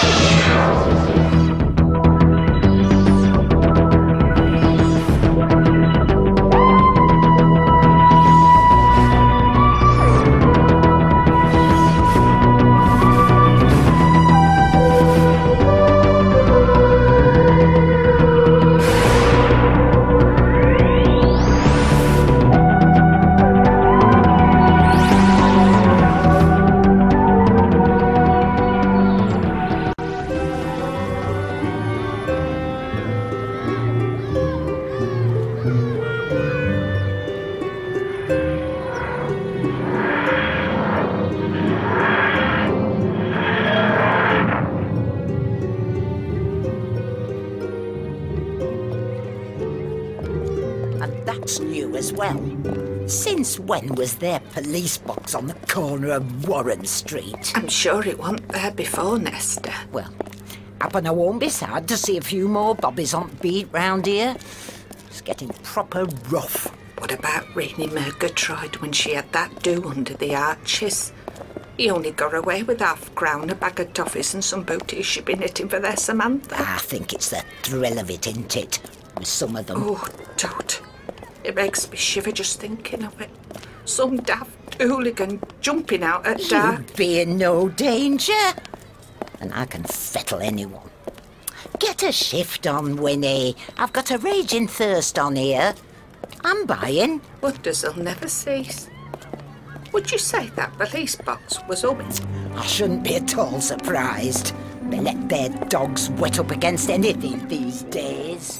That's new as well. Since when was there police box on the corner of Warren Street? I'm sure it wasn't there before, Nesta. Well, happen I won't be sad to see a few more bobbies on beat round here. It's getting proper rough. What about Rainey Murgatroyd when she had that do under the arches? He only got away with half-crown, a bag of toffees and some booties she'd been knitting for their Samantha. I think it's the thrill of it, isn't it? With some of them. Oh, don't. It makes me shiver just thinking of it. Some daft hooligan jumping out at dark. You'd be in no danger. And I can fettle anyone. Get a shift on, Winnie. I've got a raging thirst on here. I'm buying. Wonders will never cease. Would you say that police box was open? I shouldn't be at all surprised. They let their dogs wet up against anything these days.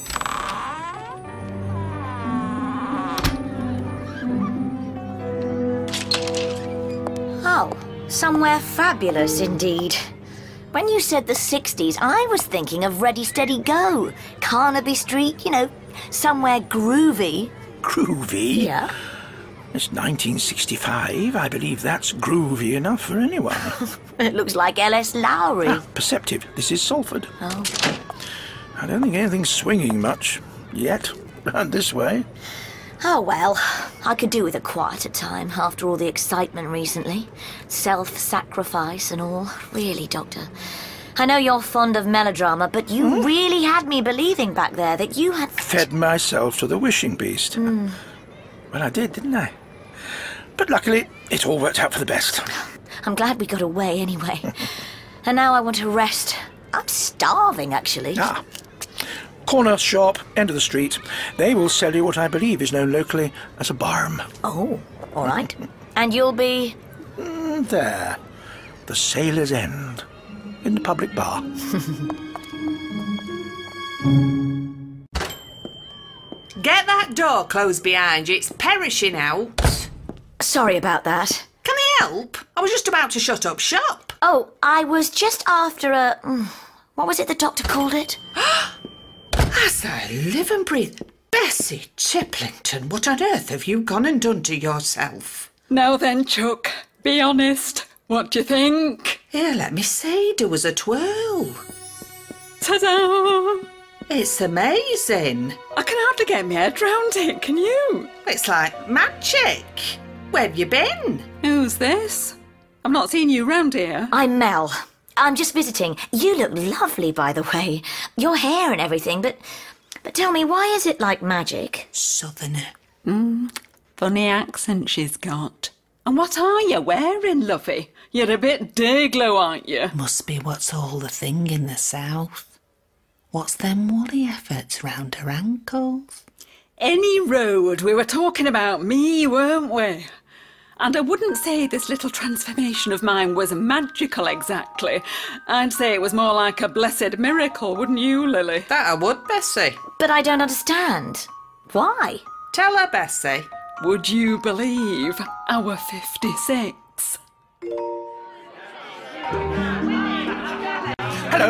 Oh, somewhere fabulous indeed. When you said the 60s, I was thinking of Ready Steady Go, Carnaby Street, you know, somewhere groovy. Groovy? Yeah. It's 1965. I believe that's groovy enough for anyone. It looks like L.S. Lowry. Perceptive. This is Salford. Oh. I don't think anything's swinging much yet. Round this way. Oh, well, I could do with a quieter time after all the excitement recently. Self-sacrifice and all. Really, Doctor. I know you're fond of melodrama, but you really had me believing back there that you had... Fed myself to the wishing beast. Well, I did, didn't I? But luckily, it all worked out for the best. I'm glad we got away anyway. And now I want to rest. I'm starving, actually. Corner shop, end of the street. They will sell you what I believe is known locally as a barm. Oh, all right. And you'll be... There. The Sailor's End. In the public bar. Get that door closed behind you. It's perishing out. Sorry about that. Can I help? I was just about to shut up shop. Oh, I was just after a... what was it the doctor called it? As I live and breathe. Bessie Chiplington, what on earth have you gone and done to yourself? Now then, Chuck, be honest. What do you think? Here, let me see. Do us a twirl. Ta-da! It's amazing. I can hardly get my head round it, can you? It's like magic. Where have you been? Who's this? I've not seen you round here. I'm Mel. I'm just visiting. You look lovely, by the way. Your hair and everything, but tell me, why is it like magic? Southerner. Funny accent she's got. And what are you wearing, lovey? You're a bit day-glow, aren't you? Must be what's all the thing in the south. What's them woolly efforts round her ankles? Any road, we were talking about me, weren't we? And I wouldn't say this little transformation of mine was magical exactly. I'd say it was more like a blessed miracle, wouldn't you, Lily? That I would, Bessie. But I don't understand. Why? Tell her, Bessie. Would you believe our 56? Hello.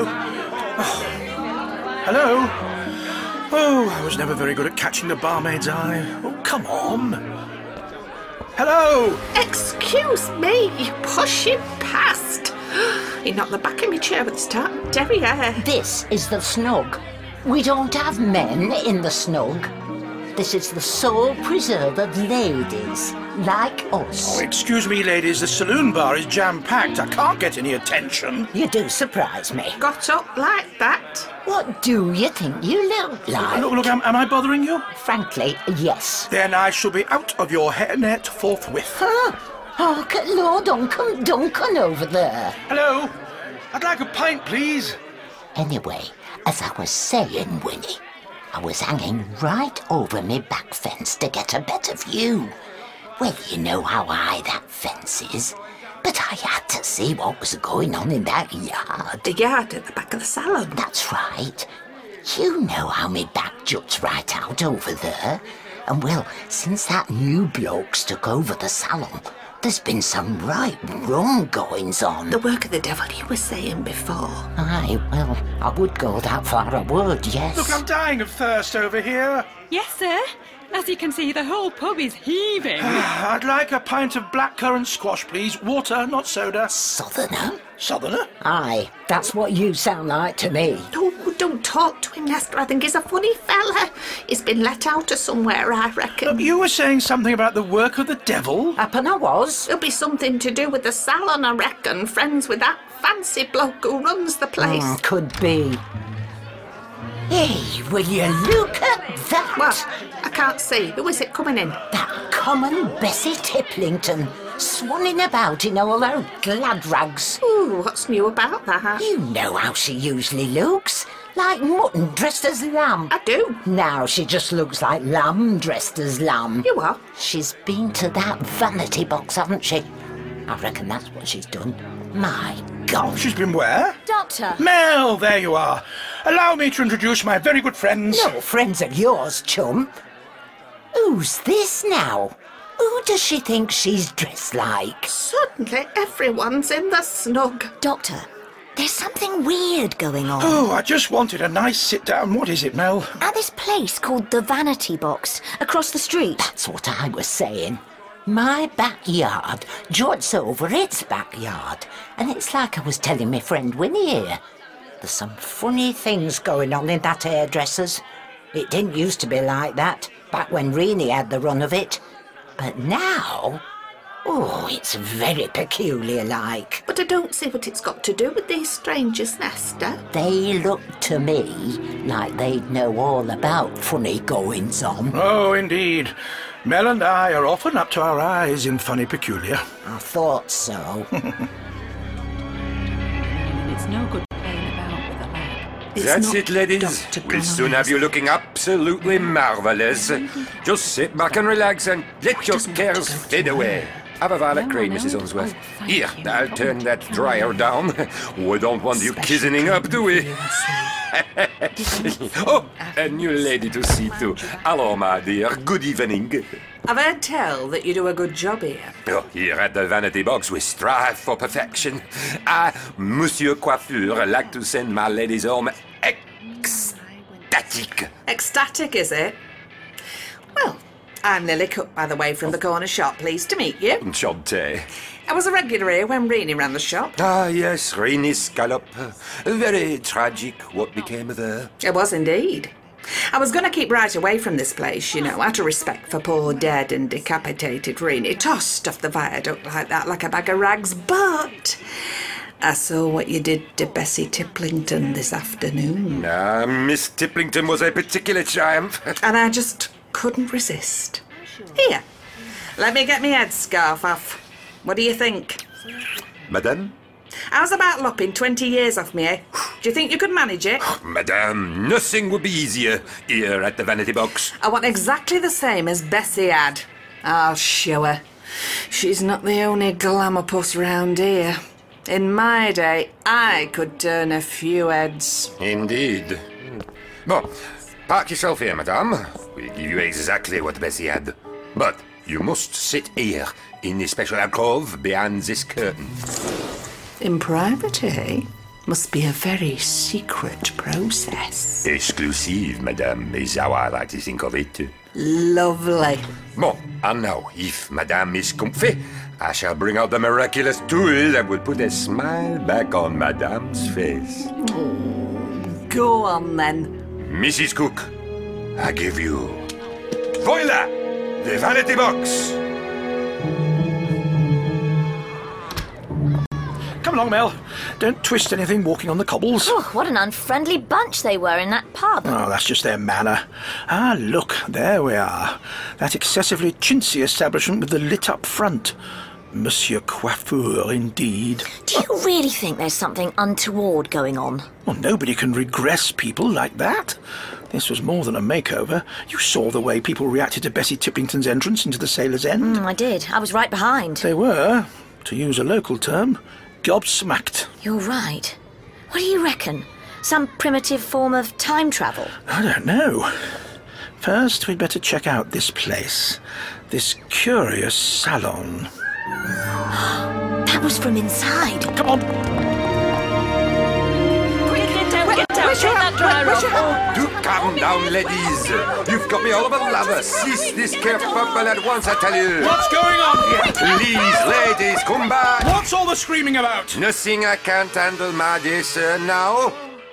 Hello. Oh, I was never very good at catching the barmaid's eye. Oh, come on. Hello! Excuse me, you pushing past. He knocked the back of my chair with his tartan derriere. This is the snug. We don't have men in the snug. This is the sole preserve of ladies, like us. Oh, excuse me, ladies, the saloon bar is jam-packed. I can't get any attention. You do surprise me. Got up like that? What do you think you look like? Look, am I bothering you? Frankly, yes. Then I shall be out of your hairnet forthwith. Hark at Lord Uncle Duncan over there. Hello? I'd like a pint, please. Anyway, as I was saying, Winnie, I was hanging right over me back fence to get a better view. Well, you know how high that fence is. But I had to see what was going on in that yard. The yard at the back of the salon. That's right. You know how me back juts right out over there. And well, since that new bloke's took over the salon, there's been some right wrong goings on. The work of the devil you were saying before. Aye, well, I would go that far, I would, yes. Look, I'm dying of thirst over here. Yes, sir. As you can see, the whole pub is heaving. I'd like a pint of blackcurrant squash, please. Water, not soda. Southerner? Southerner? Aye, that's what you sound like to me. Oh, don't talk to him, Lester. I think he's a funny fella. He's been let out of somewhere, I reckon. Look, you were saying something about the work of the devil? Happen I was. It'll be something to do with the salon, I reckon. Friends with that fancy bloke who runs the place. Could be. Hey, will you look at that? What? I can't see. Who is it coming in? That common Bessie Tiplington, swanning about in all her glad rags. Ooh, what's new about that? You know how she usually looks. Like mutton dressed as lamb. I do. Now she just looks like lamb dressed as lamb. You are? She's been to that vanity box, hasn't she? I reckon that's what she's done. My God. She's been where? Doctor! Mel, there you are. Allow me to introduce my very good friends. No friends of yours, chum. Who's this now? Who does she think she's dressed like? Suddenly everyone's in the snug. Doctor, there's something weird going on. Oh, I just wanted a nice sit-down. What is it, Mel? At this place called the Vanity Box, across the street. That's what I was saying. My backyard juts over its backyard, and it's like I was telling my friend Winnie here. There's some funny things going on in that hairdresser's. It didn't used to be like that, back when Reenie had the run of it. But now, oh, it's very peculiar like. But I don't see what it's got to do with these strangers, Nesta. They look to me like they'd know all about funny goings on. Oh, indeed. Mel and I are often up to our eyes in funny peculiar. I thought so. It's no good playing about with a lad. That's it, ladies. Dr. We'll soon have you looking absolutely marvellous. Just sit back and relax and let your cares fade away. Have a valet cream, Mrs. Unsworth. Here, I'll turn that dryer down. We don't want you kissing up, do we? Oh, a new lady to see too. Hello, my dear. Good evening. I've heard tell that you do a good job here. Oh, here at the Vanity Box, we strive for perfection. Monsieur Coiffure, like to send my ladies home ecstatic. Ecstatic, is it? Well, I'm Lily Cook, by the way, from the corner shop. Pleased to meet you. Enchanté. I was a regular here when Reenie ran the shop. Ah, yes, Reenie Scallop. Very tragic what became of her. It was indeed. I was going to keep right away from this place, you know, out of respect for poor dead and decapitated Reenie, tossed off the viaduct like that, like a bag of rags, but I saw what you did to Bessie Tiplington this afternoon. Miss Tiplington was a particular triumph. And I just couldn't resist. Here, let me get my headscarf off. What do you think? Madame? How's about lopping 20 years off me, eh? Do you think you could manage it? Madame, nothing would be easier here at the Vanity Box. I want exactly the same as Bessie had. I'll show her. She's not the only glamour puss round here. In my day, I could turn a few heads. Indeed. Bon, park yourself here, madame. We'll give you exactly what Bessie had. But you must sit here, in the special alcove behind this curtain. In private, eh? Must be a very secret process. Exclusive, madame, is how I like to think of it. Lovely. Bon, and now, if madame is comfy, I shall bring out the miraculous tool that will put a smile back on madame's face. Go on, then. Mrs. Cook, I give you Voila! The vanity box! Come along, Mel. Don't twist anything walking on the cobbles. Oh, what an unfriendly bunch they were in that pub. Oh, that's just their manner. Ah, look, there we are. That excessively chintzy establishment with the lit-up front. Monsieur Coiffeur, indeed. Do you really think there's something untoward going on? Well, nobody can regress people like that. This was more than a makeover. You saw the way people reacted to Bessie Tippington's entrance into the Sailor's End. I did. I was right behind. They were, to use a local term, gobsmacked. You're right. What do you reckon? Some primitive form of time travel? I don't know. First, we'd better check out this place. This curious salon. That was from inside. Come on! Quick, get that dryer off. Do calm down, ladies. You've got me all over lather. Cease this kerfuffle at once, I tell you. What's going on here? Please, ladies, come back. What's all the screaming about? Nothing I can't handle, my dear sir, now.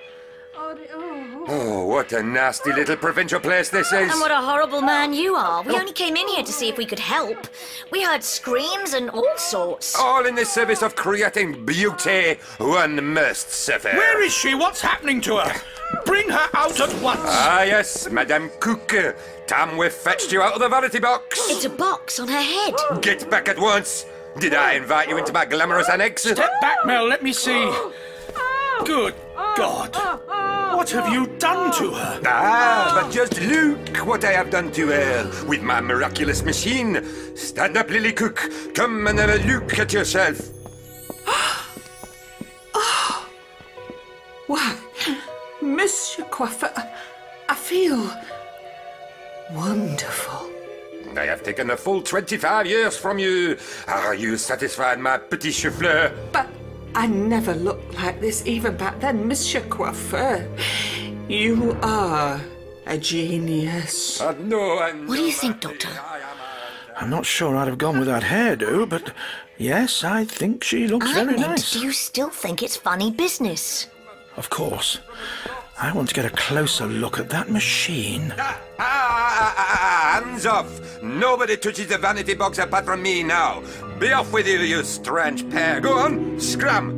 Oh, what a nasty little provincial place this is. And what a horrible man you are. We only came in here to see if we could help. We heard screams and all sorts. All in the service of creating beauty, one must suffer. Where is she? What's happening to her? Bring her out at once. Ah, yes, Madame Cook. Tam, we've fetched you out of the vanity box. It's a box on her head. Get back at once. Did I invite you into my glamorous annex? Step back, Mel. Let me see. Good God. What have you done to her? Ah, but just look what I have done to her with my miraculous machine. Stand up, Lily Cook. Come and have a look at yourself. Why, Monsieur Coiffeur, I feel wonderful. I have taken a full 25 years from you. Are you satisfied, my petit chauffeur? But I never looked like this even back then, Monsieur Coiffeur. You are a genius. No, What do you think, Doctor? I'm not sure I'd have gone with that hairdo, but yes, I think she looks very nice. Do you still think it's funny business? Of course. I want to get a closer look at that machine. Hands off! Nobody touches the vanity box apart from me now. Be off with you, you strange pair. Go on, scram!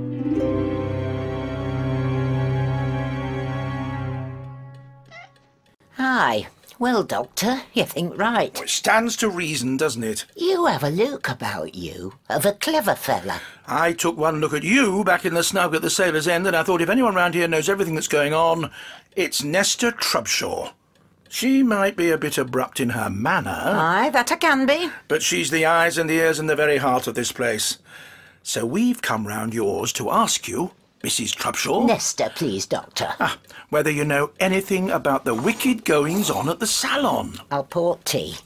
Aye. Well, Doctor, you think right. It stands to reason, doesn't it? You have a look about you of a clever fella. I took one look at you back in the snug at the Sailor's End, and I thought if anyone round here knows everything that's going on, it's Nesta Trubshaw. She might be a bit abrupt in her manner. Aye, that I can be. But she's the eyes and the ears and the very heart of this place. So we've come round yours to ask you, Mrs. Trubshaw... Nesta, please, Doctor. whether you know anything about the wicked goings-on at the salon. I'll port tea.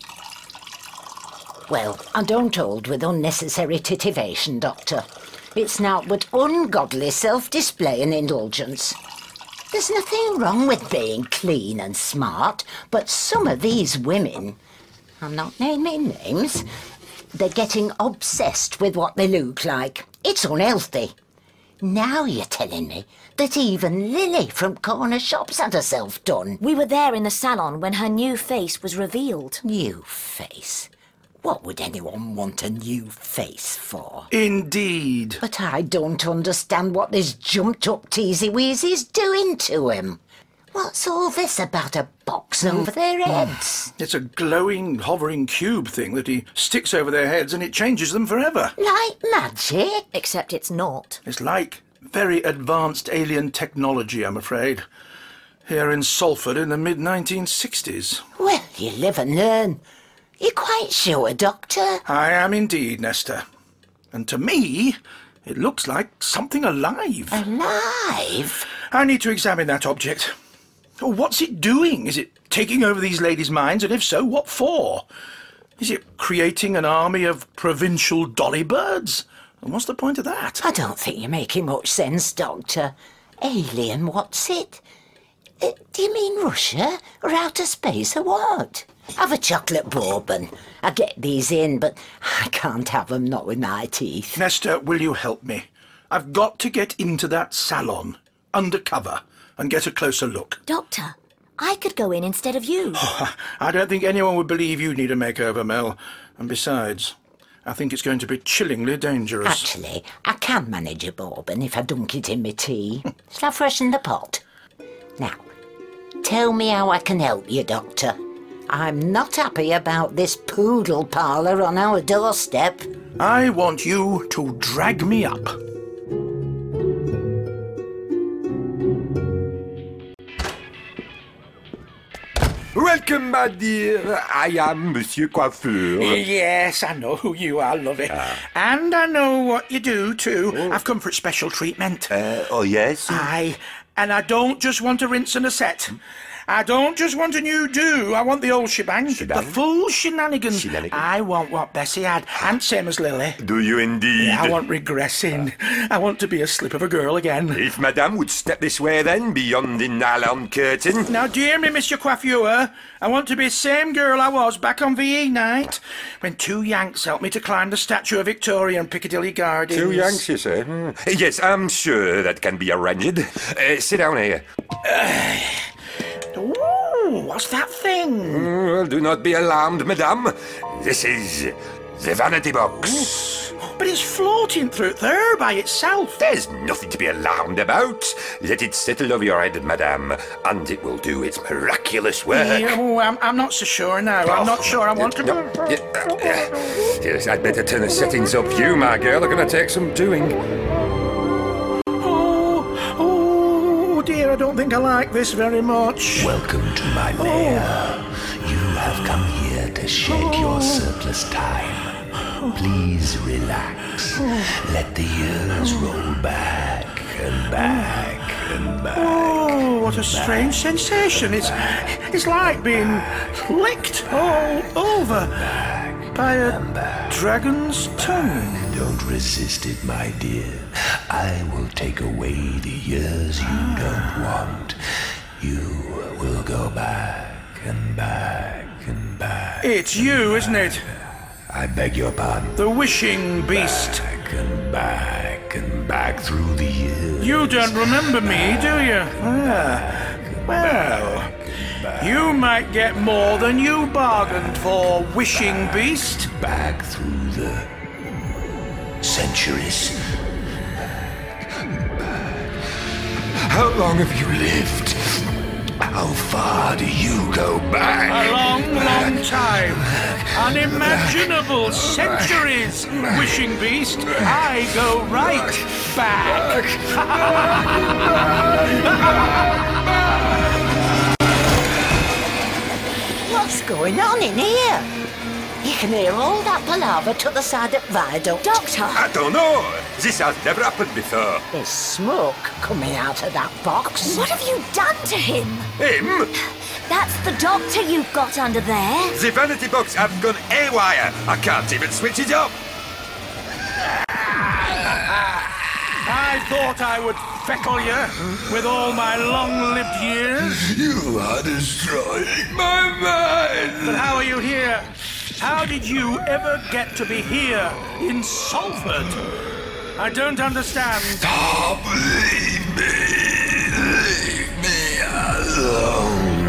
Well, I don't hold with unnecessary titivation, Doctor. It's naught but ungodly self-display and indulgence. There's nothing wrong with being clean and smart, but some of these women, I'm not naming names, they're getting obsessed with what they look like. It's unhealthy. Now you're telling me that even Lily from Corner Shops had herself done. We were there in the salon when her new face was revealed. New face? What would anyone want a new face for? Indeed. But I don't understand what this jumped-up teasy-weezy's doing to him. What's all this about a box over their heads? It's a glowing, hovering cube thing that he sticks over their heads and it changes them forever. Like magic? Except it's not. It's like very advanced alien technology, I'm afraid. Here in Salford in the mid-1960s. Well, you live and learn. You quite sure, Doctor? I am indeed, Nesta. And to me, it looks like something alive. Alive? I need to examine that object. What's it doing? Is it taking over these ladies' minds? And if so, what for? Is it creating an army of provincial dolly birds? And what's the point of that? I don't think you're making much sense, Doctor. Alien, what's it? Do you mean Russia? Or outer space, or what? Have a chocolate bourbon. I get these in, but I can't have them, not with my teeth. Nesta, will you help me? I've got to get into that salon, undercover, and get a closer look. Doctor, I could go in instead of you. I don't think anyone would believe you need a makeover, Mel. And besides, I think it's going to be chillingly dangerous. Actually, I can manage a bourbon if I dunk it in my tea. Shall I freshen the pot? Now, tell me how I can help you, Doctor. I'm not happy about this poodle parlour on our doorstep. I want you to drag me up. Welcome, my dear. I am Monsieur Coiffeur. Yes, I know who you are, lovey. And I know what you do, too. I've come for a special treatment. Oh, yes? Aye, and I don't just want a rinse and a set. I don't just want a new do. I want the old shebang. The full shenanigans. I want what Bessie had, and same as Lily. Do you indeed? Yeah, I want regressing. I want to be a slip of a girl again. If Madame would step this way then, beyond the nylon curtain. Now, dear me, Monsieur Coiffeur, I want to be the same girl I was back on VE night, when two Yanks helped me to climb the statue of Victoria in Piccadilly Gardens. Two Yanks, you say? Yes, I'm sure that can be arranged. Sit down here. Ooh, what's that thing? Well, do not be alarmed, Madame. This is the vanity box. But it's floating through there by itself. There's nothing to be alarmed about. Let it settle over your head, Madame, and it will do its miraculous work. Yeah, I'm not so sure now. I'm not sure I want to... Yes, I'd better turn the settings up. You, my girl, are going to take some doing. Oh, dear, I don't think I like this very much. Welcome to my lair. You have come here to shed your surplus time. Please relax. Let the years roll back and back and back. Oh, what a strange sensation. It's like being licked all over by a dragon's tongue. Don't resist it, my dear. I will take away the years you don't want. You will go back and back and back. It's you, isn't it? I beg your pardon. The wishing beast. Back and back through the years. You don't remember me, do you? Well, you might get more than you bargained for, wishing beast. Back through the centuries. How long have you lived? How far do you go back? A long, long time. Unimaginable centuries, wishing beast. I go right back. What's going on in here? You can hear all that palaver to the side of Viaduct. Doctor! I don't know. This has never happened before. There's smoke coming out of that box. What have you done to him? Him? That's the doctor you've got under there. The vanity box have gone haywire. I can't even switch it up. I thought I would feckle you with all my long-lived years. You are destroying my mind. But how are you here? How did you ever get to be here in Salford? I don't understand. Stop, leave me alone.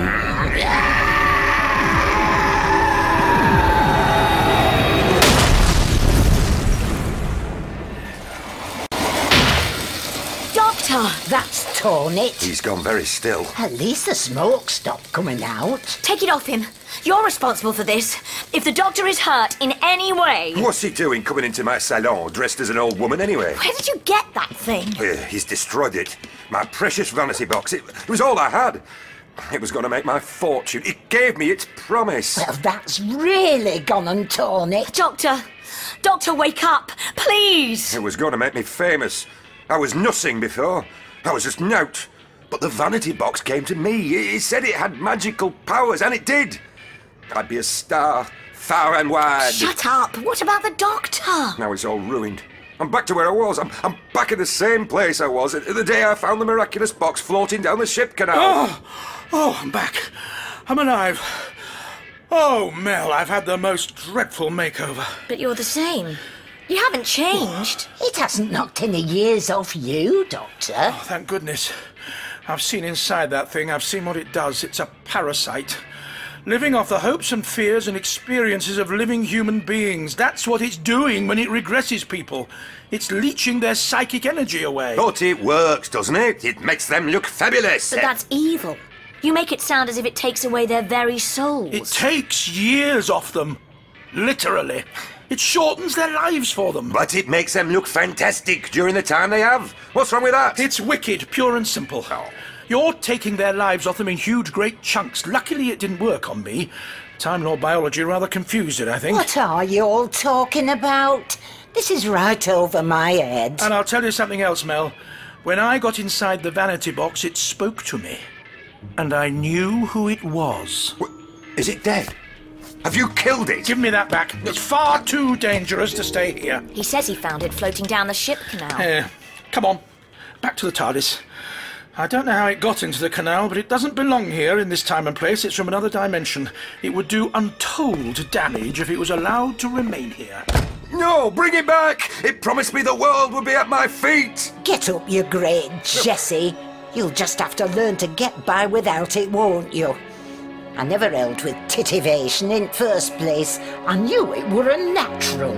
Doctor, that's torn it. He's gone very still. At least the smoke stopped coming out. Take it off him. You're responsible for this. If the doctor is hurt in any way... What's he doing coming into my salon dressed as an old woman anyway? Where did you get that thing? He's destroyed it. My precious vanity box. It was all I had. It was going to make my fortune. It gave me its promise. Well, that's really gone and torn it. Doctor! Doctor, wake up! Please! It was going to make me famous. I was nothing before. I was just nout. But the vanity box came to me. It said it had magical powers, and it did. I'd be a star, far and wide. Shut up! What about the doctor? Now it's all ruined. I'm back to where I was. I'm back in the same place I was the day I found the miraculous box floating down the ship canal. Oh, I'm back. I'm alive. Oh, Mel, I've had the most dreadful makeover. But you're the same. You haven't changed. It hasn't knocked any years off you, Doctor. Oh, thank goodness. I've seen inside that thing. I've seen what it does. It's a parasite. Living off the hopes and fears and experiences of living human beings. That's what it's doing when it regresses people. It's leeching their psychic energy away. But it works, doesn't it? It makes them look fabulous. But that's evil. You make it sound as if it takes away their very souls. It takes years off them. Literally. It shortens their lives for them. But it makes them look fantastic during the time they have. What's wrong with that? It's wicked, pure and simple. Oh. You're taking their lives off them in huge, great chunks. Luckily, it didn't work on me. Time Lord biology rather confused it, I think. What are you all talking about? This is right over my head. And I'll tell you something else, Mel. When I got inside the vanity box, it spoke to me. And I knew who it was. Is it dead? Have you killed it? Give me that back. It's far too dangerous to stay here. He says he found it floating down the ship canal. Come on. Back to the TARDIS. I don't know how it got into the canal, but it doesn't belong here in this time and place. It's from another dimension. It would do untold damage if it was allowed to remain here. No, bring it back! It promised me the world would be at my feet! Get up, you great Jessie. You'll just have to learn to get by without it, won't you? I never held with titivation in first place. I knew it were unnatural.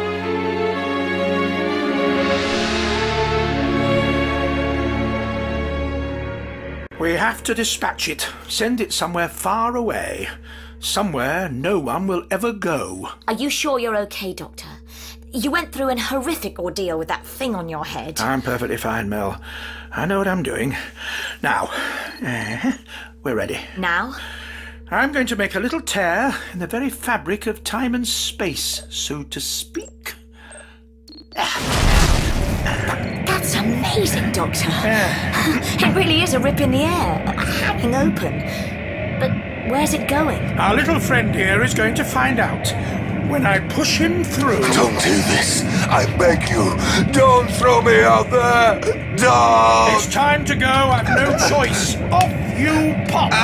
We have to dispatch it. Send it somewhere far away. Somewhere no one will ever go. Are you sure you're okay, Doctor? You went through an horrific ordeal with that thing on your head. I'm perfectly fine, Mel. I know what I'm doing. Now, we're ready. Now? I'm going to make a little tear in the very fabric of time and space, so to speak. That's amazing, Doctor. It really is a rip in the air, hanging open. But where's it going? Our little friend here is going to find out when I push him through. Don't do this. I beg you. Don't throw me out there. Don't. It's time to go. I've no choice. Off you pop.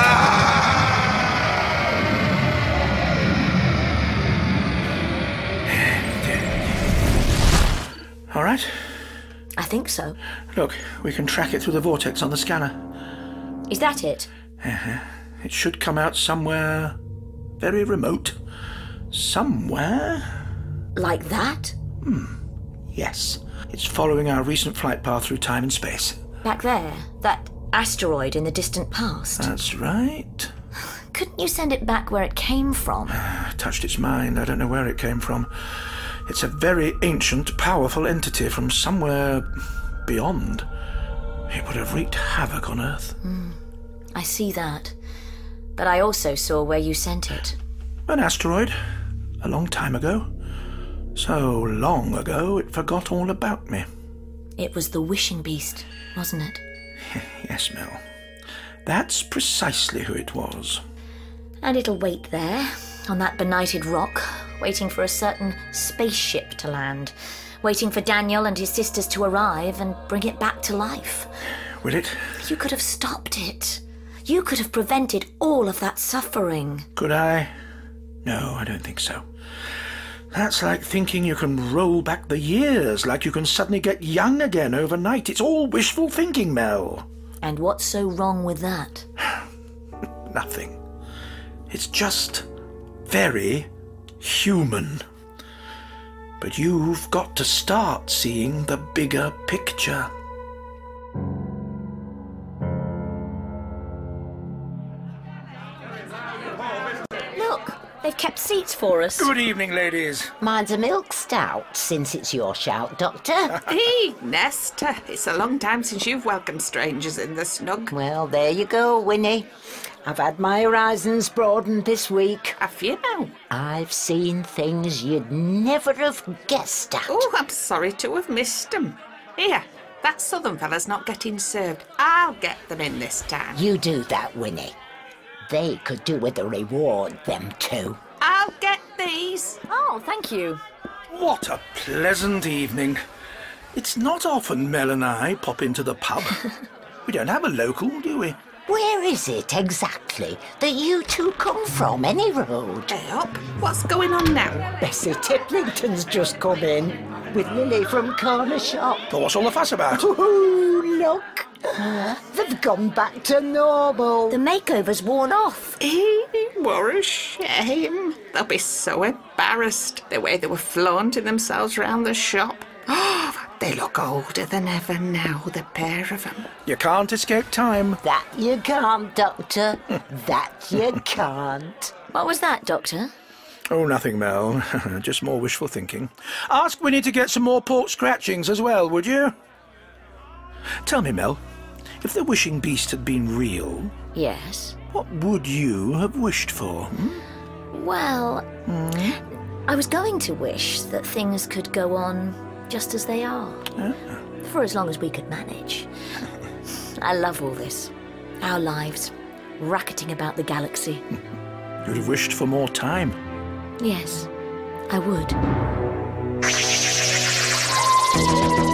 All right. I think so. Look, we can track it through the vortex on the scanner. Is that it? It should come out somewhere very remote. Somewhere? Like that? Yes. It's following our recent flight path through time and space. Back there? That asteroid in the distant past? That's right. Couldn't you send it back where it came from? I touched its mind. I don't know where it came from. It's a very ancient, powerful entity from somewhere beyond. It would have wreaked havoc on Earth. I see that. But I also saw where you sent it. An asteroid. A long time ago. So long ago, it forgot all about me. It was the wishing beast, wasn't it? Yes, Mel. That's precisely who it was. And it'll wait there, on that benighted rock, waiting for a certain spaceship to land, waiting for Daniel and his sisters to arrive and bring it back to life. Will it? You could have stopped it. You could have prevented all of that suffering. Could I? No, I don't think so. That's like thinking you can roll back the years, like you can suddenly get young again overnight. It's all wishful thinking, Mel. And what's so wrong with that? Nothing. It's just very human. But you've got to start seeing the bigger picture. Look, they've kept seats for us. Good evening, ladies. Mine's a milk stout, since it's your shout, Doctor. Hey, Nesta, it's a long time since you've welcomed strangers in the snug. Well, there you go, Winnie. I've had my horizons broadened this week. Have you now? I've seen things you'd never have guessed at. Oh, I'm sorry to have missed them. Here, that southern fella's not getting served. I'll get them in this time. You do that, Winnie. They could do with a reward, them two. I'll get these. Oh, thank you. What a pleasant evening. It's not often Mel and I pop into the pub. We don't have a local, do we? Where is it exactly that you two come from, any road? Hey up, what's going on now? Bessie Tiplington's just come in with Lily from Corner Shop. But what's all the fuss about? Ooh, Look, they've gone back to normal. The makeover's worn off. What a shame. They'll be so embarrassed the way they were flaunting themselves round the shop. Oh, they look older than ever now, the pair of them. You can't escape time. That you can't, Doctor. That you can't. What was that, Doctor? Oh, nothing, Mel. Just more wishful thinking. Ask Winnie to get some more pork scratchings as well, would you? Tell me, Mel, if the wishing beast had been real, Yes. what would you have wished for? Well, I was going to wish that things could go on just as they are. For as long as we could manage. I love all this. Our lives, racketing about the galaxy. You'd have wished for more time. Yes, I would.